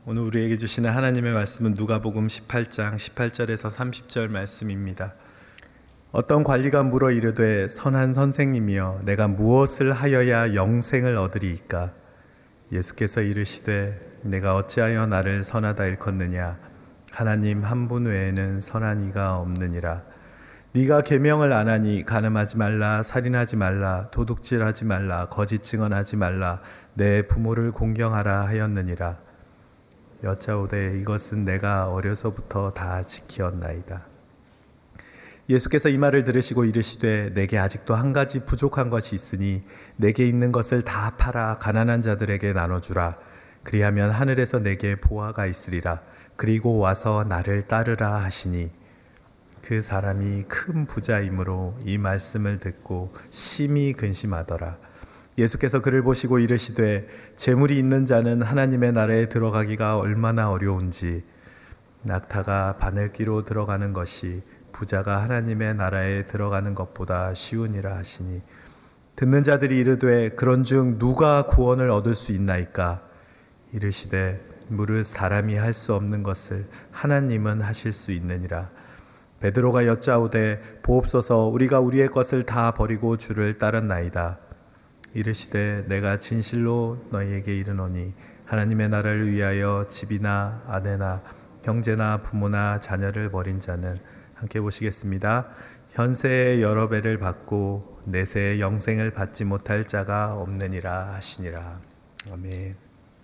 오늘 우리에게 주시는 하나님의 말씀은 누가복음 18장 18절에서 30절 말씀입니다. 어떤 관리가 물어 이르되 선한 선생님이여 내가 무엇을 하여야 영생을 얻으리이까? 예수께서 이르시되 내가 어찌하여 나를 선하다 일컫느냐? 하나님 한 분 외에는 선한 이가 없느니라. 네가 계명을 안 하니 간음하지 말라, 살인하지 말라, 도둑질하지 말라, 거짓 증언하지 말라, 내 부모를 공경하라 하였느니라. 여짜오되 이것은 내가 어려서부터 다 지키었나이다. 예수께서 이 말을 들으시고 이르시되 내게 아직도 한 가지 부족한 것이 있으니 내게 있는 것을 다 팔아 가난한 자들에게 나눠주라. 그리하면 하늘에서 내게 보화가 있으리라. 그리고 와서 나를 따르라 하시니 그 사람이 큰 부자이므로 이 말씀을 듣고 심히 근심하더라. 예수께서 그를 보시고 이르시되 재물이 있는 자는 하나님의 나라에 들어가기가 얼마나 어려운지 낙타가 바늘귀로 들어가는 것이 부자가 하나님의 나라에 들어가는 것보다 쉬우니라 하시니 듣는 자들이 이르되 그런즉 누가 구원을 얻을 수 있나이까? 이르시되 무릇 사람이 할 수 없는 것을 하나님은 하실 수 있느니라. 베드로가 여짜오되 보옵소서 우리가 우리의 것을 다 버리고 주를 따랐나이다. 이르시되 내가 진실로 너희에게 이르노니 하나님의 나라를 위하여 집이나 아내나 형제나 부모나 자녀를 버린 자는 함께 보시겠습니다. 현세의 여러 배를 받고 내세의 영생을 받지 못할 자가 없느니라 하시니라. 아멘.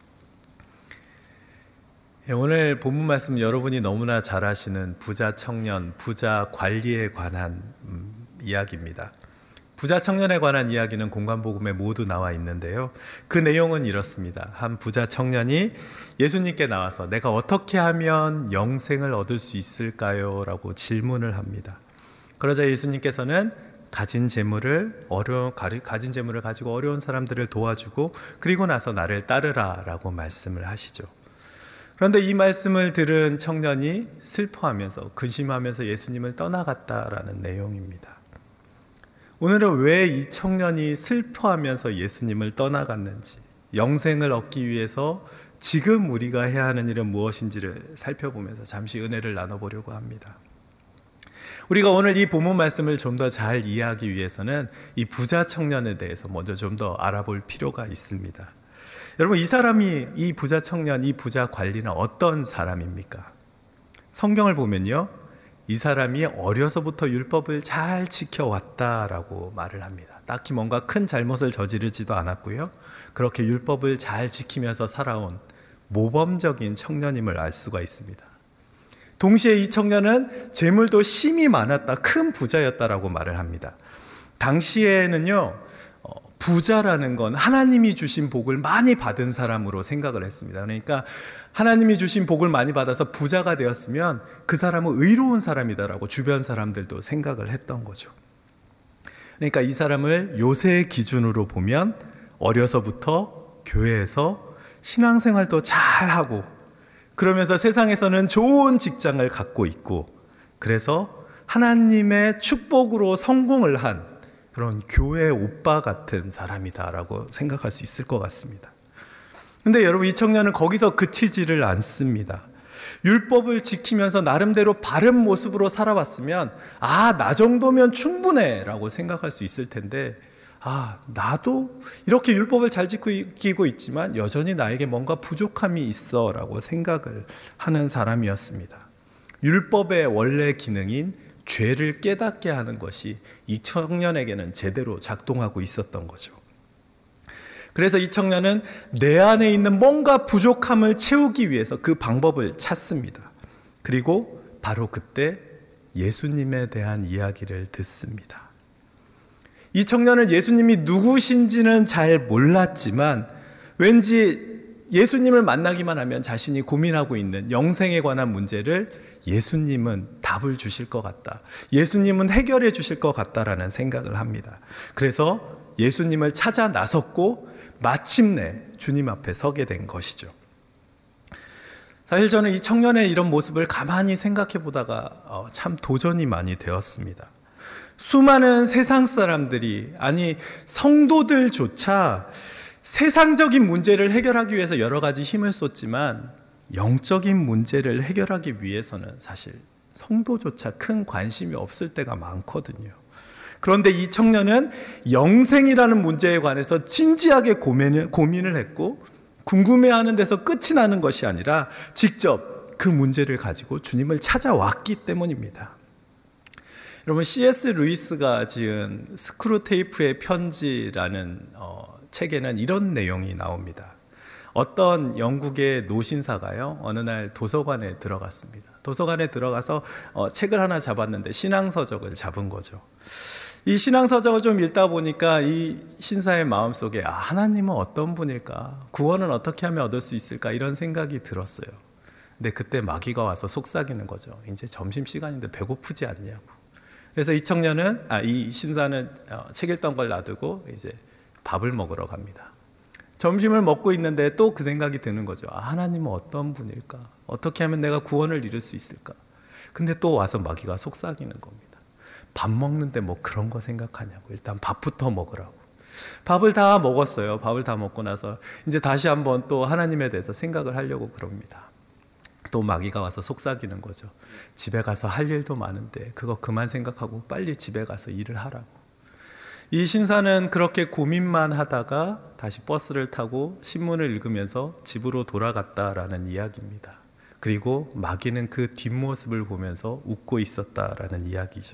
오늘 본문 말씀 여러분이 너무나 잘 아시는 부자 청년, 부자 관리에 관한 이야기입니다. 부자 청년에 관한 이야기는 공관복음에 모두 나와 있는데요. 그 내용은 이렇습니다. 한 부자 청년이 예수님께 나와서 내가 어떻게 하면 영생을 얻을 수 있을까요? 라고 질문을 합니다. 그러자 예수님께서는 가진 재물을 가지고 어려운 사람들을 도와주고 그리고 나서 나를 따르라 라고 말씀을 하시죠. 그런데 이 말씀을 들은 청년이 슬퍼하면서 근심하면서 예수님을 떠나갔다라는 내용입니다. 오늘은 왜 이 청년이 슬퍼하면서 예수님을 떠나갔는지, 영생을 얻기 위해서 지금 우리가 해야 하는 일은 무엇인지를 살펴보면서 잠시 은혜를 나눠보려고 합니다. 우리가 오늘 이 본문 말씀을 좀 더 잘 이해하기 위해서는 이 부자 청년에 대해서 먼저 좀 더 알아볼 필요가 있습니다. 여러분, 이 부자 청년, 이 부자 관리는 어떤 사람입니까? 성경을 보면요, 이 사람이 어려서부터 율법을 잘 지켜왔다라고 말을 합니다. 딱히 뭔가 큰 잘못을 저지르지도 않았고요. 그렇게 율법을 잘 지키면서 살아온 모범적인 청년임을 알 수가 있습니다. 동시에 이 청년은 재물도 심히 많았다, 큰 부자였다라고 말을 합니다. 당시에는요, 부자라는 건 하나님이 주신 복을 많이 받은 사람으로 생각을 했습니다. 그러니까 하나님이 주신 복을 많이 받아서 부자가 되었으면 그 사람은 의로운 사람이다라고 주변 사람들도 생각을 했던 거죠. 그러니까 이 사람을 요새의 기준으로 보면 어려서부터 교회에서 신앙생활도 잘하고 그러면서 세상에서는 좋은 직장을 갖고 있고 그래서 하나님의 축복으로 성공을 한 그런 교회 오빠 같은 사람이다라고 생각할 수 있을 것 같습니다. 근데 여러분, 이 청년은 거기서 그치지를 않습니다. 율법을 지키면서 나름대로 바른 모습으로 살아왔으면 나 정도면 충분해 라고 생각할 수 있을 텐데 나도 이렇게 율법을 잘 지키고 있지만 여전히 나에게 뭔가 부족함이 있어 라고 생각을 하는 사람이었습니다. 율법의 원래 기능인 죄를 깨닫게 하는 것이 이 청년에게는 제대로 작동하고 있었던 거죠. 그래서 이 청년은 내 안에 있는 뭔가 부족함을 채우기 위해서 그 방법을 찾습니다. 그리고 바로 그때 예수님에 대한 이야기를 듣습니다. 이 청년은 예수님이 누구신지는 잘 몰랐지만 왠지 예수님을 만나기만 하면 자신이 고민하고 있는 영생에 관한 문제를 예수님은 답을 주실 것 같다, 예수님은 해결해 주실 것 같다라는 생각을 합니다. 그래서 예수님을 찾아 나섰고 마침내 주님 앞에 서게 된 것이죠. 사실 저는 이 청년의 이런 모습을 가만히 생각해 보다가 참 도전이 많이 되었습니다. 수많은 세상 사람들이, 아니 성도들조차 세상적인 문제를 해결하기 위해서 여러 가지 힘을 쏟지만 영적인 문제를 해결하기 위해서는 사실 성도조차 큰 관심이 없을 때가 많거든요. 그런데 이 청년은 영생이라는 문제에 관해서 진지하게 고민을 했고, 궁금해하는 데서 끝이 나는 것이 아니라 직접 그 문제를 가지고 주님을 찾아왔기 때문입니다. 여러분, C.S. 루이스가 지은 스크루테이프의 편지라는 책에는 이런 내용이 나옵니다. 어떤 영국의 노신사가요, 어느 날 도서관에 들어갔습니다. 도서관에 들어가서 책을 하나 잡았는데 신앙서적을 잡은 거죠. 이 신앙서적을 좀 읽다 보니까 이 신사의 마음속에 하나님은 어떤 분일까? 구원은 어떻게 하면 얻을 수 있을까? 이런 생각이 들었어요. 근데 그때 마귀가 와서 속삭이는 거죠. 이제 점심시간인데 배고프지 않냐고. 그래서 이 신사는 책 읽던 걸 놔두고 이제 밥을 먹으러 갑니다. 점심을 먹고 있는데 또 그 생각이 드는 거죠. 하나님은 어떤 분일까? 어떻게 하면 내가 구원을 이룰 수 있을까? 근데 또 와서 마귀가 속삭이는 겁니다. 밥 먹는데 뭐 그런 거 생각하냐고. 일단 밥부터 먹으라고. 밥을 다 먹었어요. 밥을 다 먹고 나서 이제 다시 한번 또 하나님에 대해서 생각을 하려고 그럽니다. 또 마귀가 와서 속삭이는 거죠. 집에 가서 할 일도 많은데 그거 그만 생각하고 빨리 집에 가서 일을 하라고. 이 신사는 그렇게 고민만 하다가 다시 버스를 타고 신문을 읽으면서 집으로 돌아갔다라는 이야기입니다. 그리고 마귀는 그 뒷모습을 보면서 웃고 있었다라는 이야기죠.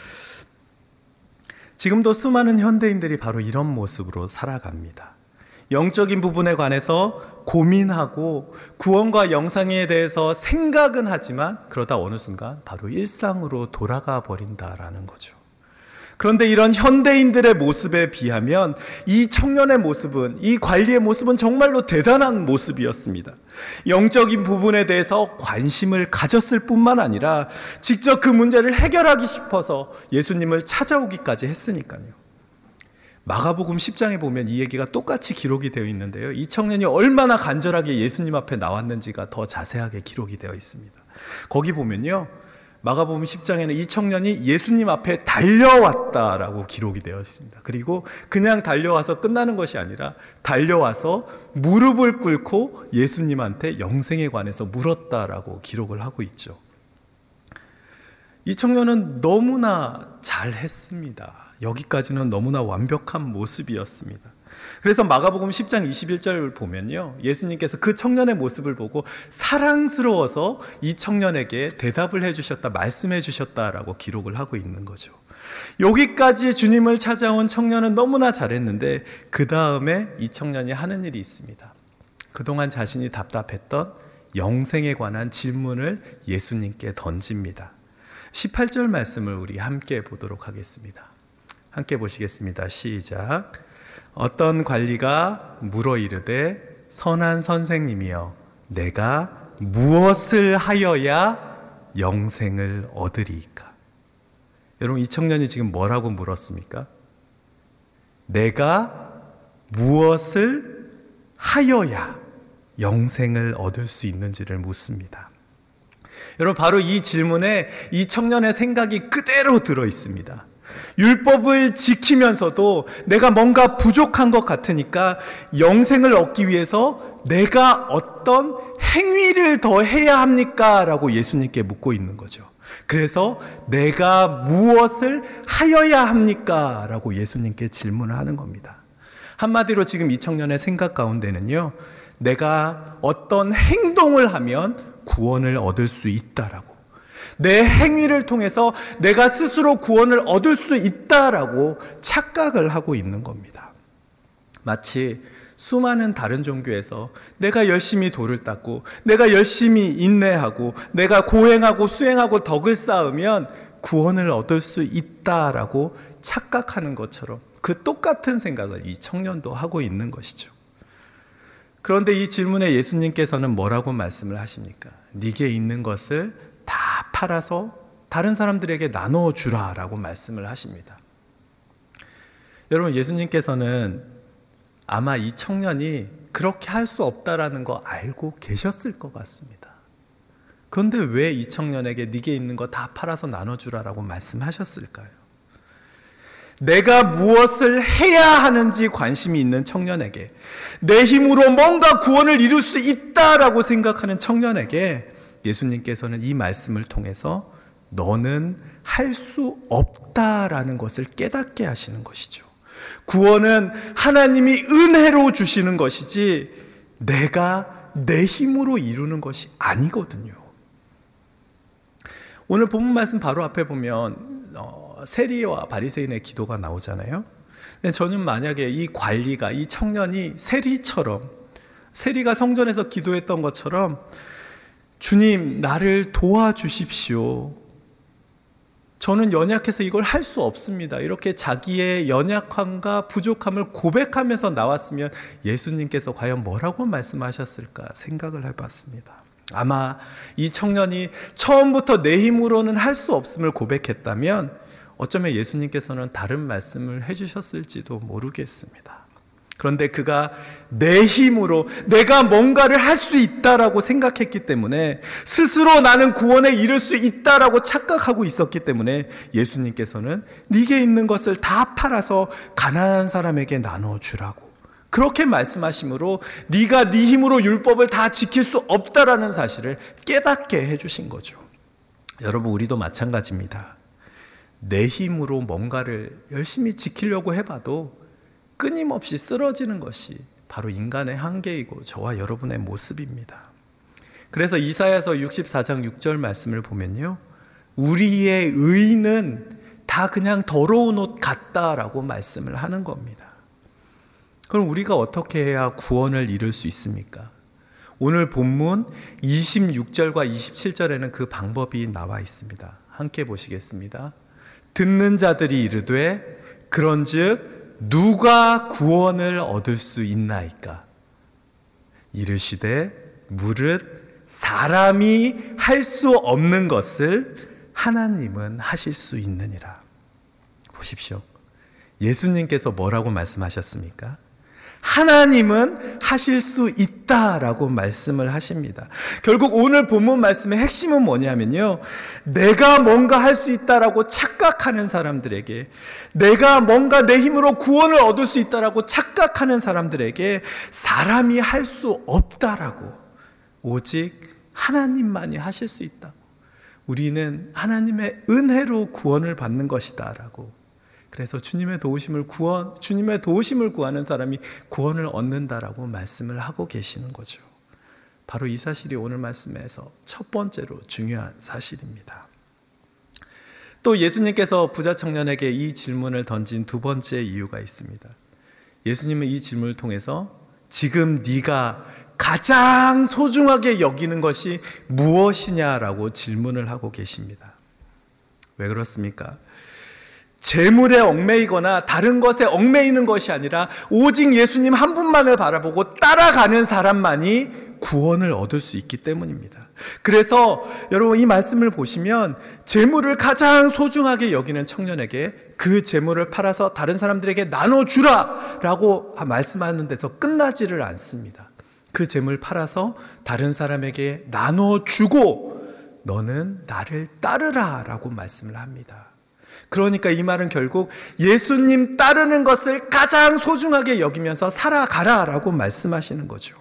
지금도 수많은 현대인들이 바로 이런 모습으로 살아갑니다. 영적인 부분에 관해서 고민하고 구원과 영생에 대해서 생각은 하지만 그러다 어느 순간 바로 일상으로 돌아가 버린다라는 거죠. 그런데 이런 현대인들의 모습에 비하면 이 청년의 모습은, 이 관리의 모습은 정말로 대단한 모습이었습니다. 영적인 부분에 대해서 관심을 가졌을 뿐만 아니라 직접 그 문제를 해결하기 싶어서 예수님을 찾아오기까지 했으니까요. 마가복음 10장에 보면 이 얘기가 똑같이 기록이 되어 있는데요. 이 청년이 얼마나 간절하게 예수님 앞에 나왔는지가 더 자세하게 기록이 되어 있습니다. 거기 보면요, 마가복음 10장에는 이 청년이 예수님 앞에 달려왔다라고 기록이 되어 있습니다. 그리고 그냥 달려와서 끝나는 것이 아니라 달려와서 무릎을 꿇고 예수님한테 영생에 관해서 물었다라고 기록을 하고 있죠. 이 청년은 너무나 잘했습니다. 여기까지는 너무나 완벽한 모습이었습니다. 그래서 마가복음 10장 21절을 보면요, 예수님께서 그 청년의 모습을 보고 사랑스러워서 이 청년에게 대답을 해주셨다, 말씀해 주셨다라고 기록을 하고 있는 거죠. 여기까지 주님을 찾아온 청년은 너무나 잘했는데 그 다음에 이 청년이 하는 일이 있습니다. 그동안 자신이 답답했던 영생에 관한 질문을 예수님께 던집니다. 18절 말씀을 우리 함께 보도록 하겠습니다. 함께 보시겠습니다. 시작. 어떤 관리가 물어 이르되 선한 선생님이여 내가 무엇을 하여야 영생을 얻으리이까? 여러분, 이 청년이 지금 뭐라고 물었습니까? 내가 무엇을 하여야 영생을 얻을 수 있는지를 묻습니다. 여러분, 바로 이 질문에 이 청년의 생각이 그대로 들어 있습니다. 율법을 지키면서도 내가 뭔가 부족한 것 같으니까 영생을 얻기 위해서 내가 어떤 행위를 더 해야 합니까? 라고 예수님께 묻고 있는 거죠. 그래서 내가 무엇을 하여야 합니까? 라고 예수님께 질문을 하는 겁니다. 한마디로 지금 이 청년의 생각 가운데는요, 내가 어떤 행동을 하면 구원을 얻을 수 있다라고, 내 행위를 통해서 내가 스스로 구원을 얻을 수 있다라고 착각을 하고 있는 겁니다. 마치 수많은 다른 종교에서 내가 열심히 돌을 닦고 내가 열심히 인내하고 내가 고행하고 수행하고 덕을 쌓으면 구원을 얻을 수 있다라고 착각하는 것처럼 그 똑같은 생각을 이 청년도 하고 있는 것이죠. 그런데 이 질문에 예수님께서는 뭐라고 말씀을 하십니까? 네게 있는 것을 다 팔아서 다른 사람들에게 나눠주라 라고 말씀을 하십니다. 여러분, 예수님께서는 아마 이 청년이 그렇게 할 수 없다라는 거 알고 계셨을 것 같습니다. 그런데 왜 이 청년에게 네게 있는 거 다 팔아서 나눠주라 라고 말씀하셨을까요? 내가 무엇을 해야 하는지 관심이 있는 청년에게, 내 힘으로 뭔가 구원을 이룰 수 있다라고 생각하는 청년에게 예수님께서는 이 말씀을 통해서 너는 할 수 없다라는 것을 깨닫게 하시는 것이죠. 구원은 하나님이 은혜로 주시는 것이지 내가 내 힘으로 이루는 것이 아니거든요. 오늘 본문 말씀 바로 앞에 보면 세리와 바리새인의 기도가 나오잖아요. 근데 저는 만약에 이 관리가, 이 청년이 세리가 성전에서 기도했던 것처럼 주님, 나를 도와주십시오. 저는 연약해서 이걸 할 수 없습니다. 이렇게 자기의 연약함과 부족함을 고백하면서 나왔으면 예수님께서 과연 뭐라고 말씀하셨을까 생각을 해봤습니다. 아마 이 청년이 처음부터 내 힘으로는 할 수 없음을 고백했다면 어쩌면 예수님께서는 다른 말씀을 해주셨을지도 모르겠습니다. 그런데 그가 내 힘으로 내가 뭔가를 할 수 있다라고 생각했기 때문에, 스스로 나는 구원에 이를 수 있다라고 착각하고 있었기 때문에 예수님께서는 네게 있는 것을 다 팔아서 가난한 사람에게 나눠주라고 그렇게 말씀하심으로 네가 네 힘으로 율법을 다 지킬 수 없다라는 사실을 깨닫게 해주신 거죠. 여러분, 우리도 마찬가지입니다. 내 힘으로 뭔가를 열심히 지키려고 해봐도 끊임없이 쓰러지는 것이 바로 인간의 한계이고 저와 여러분의 모습입니다. 그래서 이사야서 64장 6절 말씀을 보면요, 우리의 의는 다 그냥 더러운 옷 같다라고 말씀을 하는 겁니다. 그럼 우리가 어떻게 해야 구원을 이룰 수 있습니까? 오늘 본문 26절과 27절에는 그 방법이 나와 있습니다. 함께 보시겠습니다. 듣는 자들이 이르되 그런즉 누가 구원을 얻을 수 있나이까? 이르시되 무릇 사람이 할 수 없는 것을 하나님은 하실 수 있느니라. 보십시오. 예수님께서 뭐라고 말씀하셨습니까? 하나님은 하실 수 있다라고 말씀을 하십니다. 결국 오늘 본문 말씀의 핵심은 뭐냐면요, 내가 뭔가 할 수 있다라고 착각하는 사람들에게, 내가 뭔가 내 힘으로 구원을 얻을 수 있다라고 착각하는 사람들에게 사람이 할 수 없다라고, 오직 하나님만이 하실 수 있다고, 우리는 하나님의 은혜로 구원을 받는 것이다라고, 그래서 주님의 도우심을 구하는 사람이 구원을 얻는다라고 말씀을 하고 계시는 거죠. 바로 이 사실이 오늘 말씀에서 첫 번째로 중요한 사실입니다. 또 예수님께서 부자 청년에게 이 질문을 던진 두 번째 이유가 있습니다. 예수님은 이 질문을 통해서 지금 네가 가장 소중하게 여기는 것이 무엇이냐라고 질문을 하고 계십니다. 왜 그렇습니까? 재물에 얽매이거나 다른 것에 얽매이는 것이 아니라 오직 예수님 한 분만을 바라보고 따라가는 사람만이 구원을 얻을 수 있기 때문입니다. 그래서 여러분, 이 말씀을 보시면 재물을 가장 소중하게 여기는 청년에게 그 재물을 팔아서 다른 사람들에게 나눠주라 라고 말씀하는 데서 끝나지를 않습니다. 그 재물 팔아서 다른 사람에게 나눠주고 너는 나를 따르라 라고 말씀을 합니다. 그러니까 이 말은 결국 예수님 따르는 것을 가장 소중하게 여기면서 살아가라 라고 말씀하시는 거죠.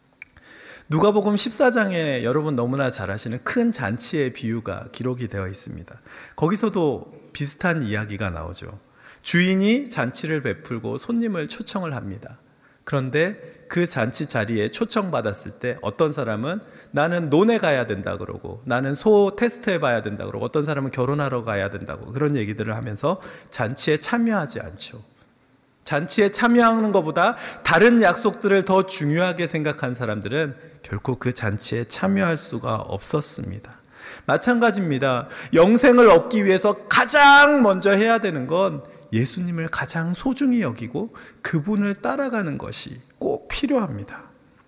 누가복음 14장에 여러분 너무나 잘 아시는 큰 잔치의 비유가 기록이 되어 있습니다. 거기서도 비슷한 이야기가 나오죠. 주인이 잔치를 베풀고 손님을 초청을 합니다. 그런데 그 잔치 자리에 초청받았을 때 어떤 사람은 나는 논에 가야 된다 그러고, 나는 소 테스트 해봐야 된다 그러고, 어떤 사람은 결혼하러 가야 된다고 그런 얘기들을 하면서 잔치에 참여하지 않죠. 잔치에 참여하는 것보다 다른 약속들을 더 중요하게 생각한 사람들은 결코 그 잔치에 참여할 수가 없었습니다. 마찬가지입니다. 영생을 얻기 위해서 가장 먼저 해야 되는 건 예수님을 가장 소중히 여기고 그분을 따라가는 것이 꼭 필요합니다.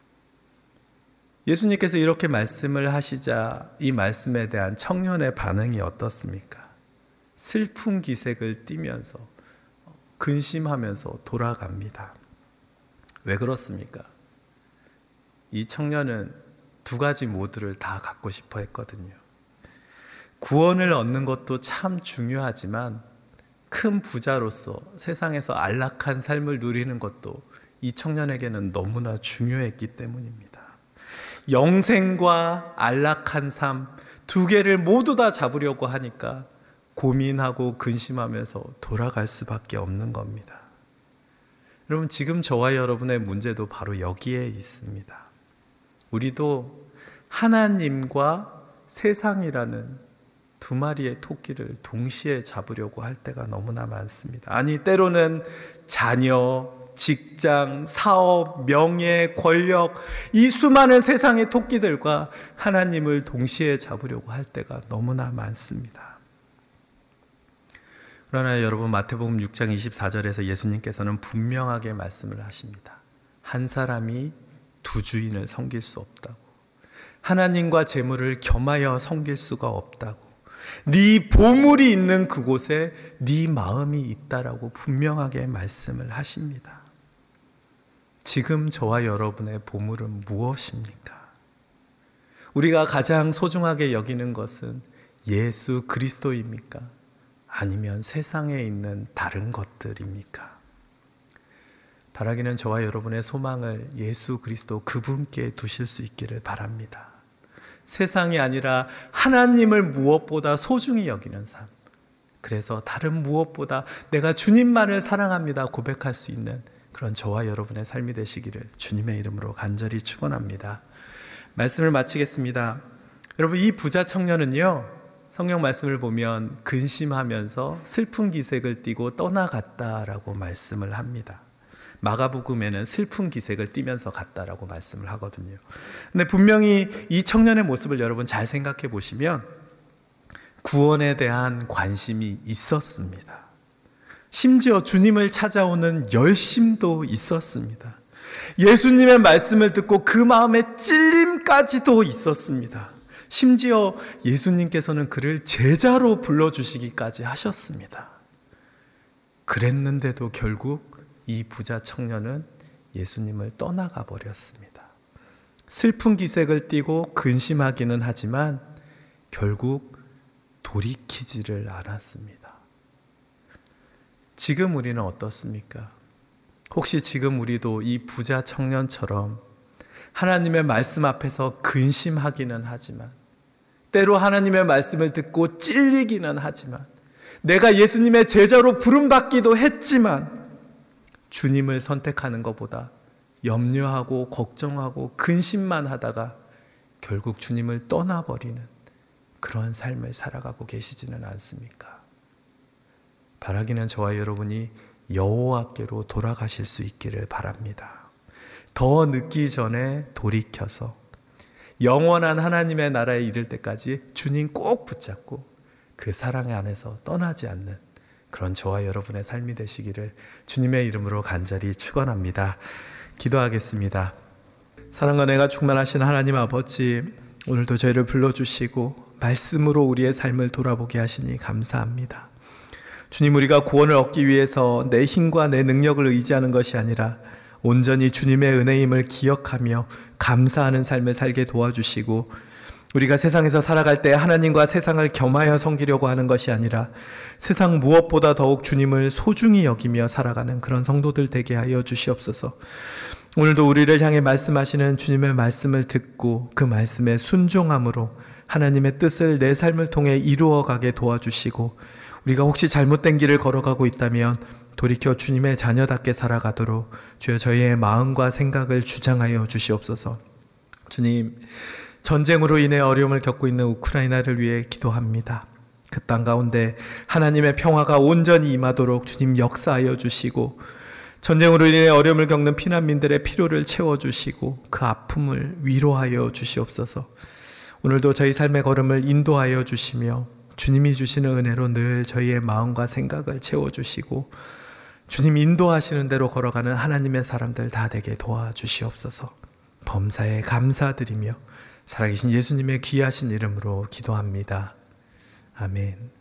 예수님께서 이렇게 말씀을 하시자 이 말씀에 대한 청년의 반응이 어떻습니까? 슬픈 기색을 띠면서 근심하면서 돌아갑니다. 왜 그렇습니까? 이 청년은 두 가지 모두를 다 갖고 싶어 했거든요. 구원을 얻는 것도 참 중요하지만 큰 부자로서 세상에서 안락한 삶을 누리는 것도 이 청년에게는 너무나 중요했기 때문입니다. 영생과 안락한 삶 두 개를 모두 다 잡으려고 하니까 고민하고 근심하면서 돌아갈 수밖에 없는 겁니다. 여러분, 지금 저와 여러분의 문제도 바로 여기에 있습니다. 우리도 하나님과 세상이라는 두 마리의 토끼를 동시에 잡으려고 할 때가 너무나 많습니다. 아니, 때로는 자녀, 직장, 사업, 명예, 권력, 이 수많은 세상의 토끼들과 하나님을 동시에 잡으려고 할 때가 너무나 많습니다. 그러나 여러분, 마태복음 6장 24절에서 예수님께서는 분명하게 말씀을 하십니다. 한 사람이 두 주인을 섬길 수 없다고, 하나님과 재물을 겸하여 섬길 수가 없다고, 네 보물이 있는 그곳에 네 마음이 있다라고 분명하게 말씀을 하십니다. 지금 저와 여러분의 보물은 무엇입니까? 우리가 가장 소중하게 여기는 것은 예수 그리스도입니까? 아니면 세상에 있는 다른 것들입니까? 바라기는 저와 여러분의 소망을 예수 그리스도 그분께 두실 수 있기를 바랍니다. 세상이 아니라 하나님을 무엇보다 소중히 여기는 삶, 그래서 다른 무엇보다 내가 주님만을 사랑합니다 고백할 수 있는 그런 저와 여러분의 삶이 되시기를 주님의 이름으로 간절히 축원합니다. 말씀을 마치겠습니다. 여러분, 이 부자 청년은요, 성경 말씀을 보면 근심하면서 슬픈 기색을 띠고 떠나갔다라고 말씀을 합니다. 마가복음에는 슬픈 기색을 띠면서 갔다라고 말씀을 하거든요. 근데 분명히 이 청년의 모습을 여러분 잘 생각해 보시면 구원에 대한 관심이 있었습니다. 심지어 주님을 찾아오는 열심도 있었습니다. 예수님의 말씀을 듣고 그 마음에 찔림까지도 있었습니다. 심지어 예수님께서는 그를 제자로 불러주시기까지 하셨습니다. 그랬는데도 결국 이 부자 청년은 예수님을 떠나가 버렸습니다. 슬픈 기색을 띠고 근심하기는 하지만 결국 돌이키지를 않았습니다. 지금 우리는 어떻습니까? 혹시 지금 우리도 이 부자 청년처럼 하나님의 말씀 앞에서 근심하기는 하지만, 때로 하나님의 말씀을 듣고 찔리기는 하지만, 내가 예수님의 제자로 부름받기도 했지만 주님을 선택하는 것보다 염려하고 걱정하고 근심만 하다가 결국 주님을 떠나버리는 그런 삶을 살아가고 계시지는 않습니까? 바라기는 저와 여러분이 여호와께로 돌아가실 수 있기를 바랍니다. 더 늦기 전에 돌이켜서 영원한 하나님의 나라에 이를 때까지 주님 꼭 붙잡고 그 사랑 안에서 떠나지 않는 그런 저와 여러분의 삶이 되시기를 주님의 이름으로 간절히 축원합니다. 기도하겠습니다. 사랑과 은혜가 충만하신 하나님 아버지, 오늘도 저희를 불러주시고 말씀으로 우리의 삶을 돌아보게 하시니 감사합니다. 주님, 우리가 구원을 얻기 위해서 내 힘과 내 능력을 의지하는 것이 아니라 온전히 주님의 은혜임을 기억하며 감사하는 삶을 살게 도와주시고, 우리가 세상에서 살아갈 때 하나님과 세상을 겸하여 섬기려고 하는 것이 아니라 세상 무엇보다 더욱 주님을 소중히 여기며 살아가는 그런 성도들 되게 하여 주시옵소서. 오늘도 우리를 향해 말씀하시는 주님의 말씀을 듣고 그 말씀에 순종함으로 하나님의 뜻을 내 삶을 통해 이루어가게 도와주시고, 우리가 혹시 잘못된 길을 걸어가고 있다면 돌이켜 주님의 자녀답게 살아가도록 주여 저희의 마음과 생각을 주장하여 주시옵소서. 주님, 전쟁으로 인해 어려움을 겪고 있는 우크라이나를 위해 기도합니다. 그 땅 가운데 하나님의 평화가 온전히 임하도록 주님 역사하여 주시고, 전쟁으로 인해 어려움을 겪는 피난민들의 필요를 채워주시고 그 아픔을 위로하여 주시옵소서. 오늘도 저희 삶의 걸음을 인도하여 주시며 주님이 주시는 은혜로 늘 저희의 마음과 생각을 채워주시고 주님 인도하시는 대로 걸어가는 하나님의 사람들 다 되게 도와주시옵소서. 범사에 감사드리며 살아계신 예수님의 귀하신 이름으로 기도합니다. 아멘.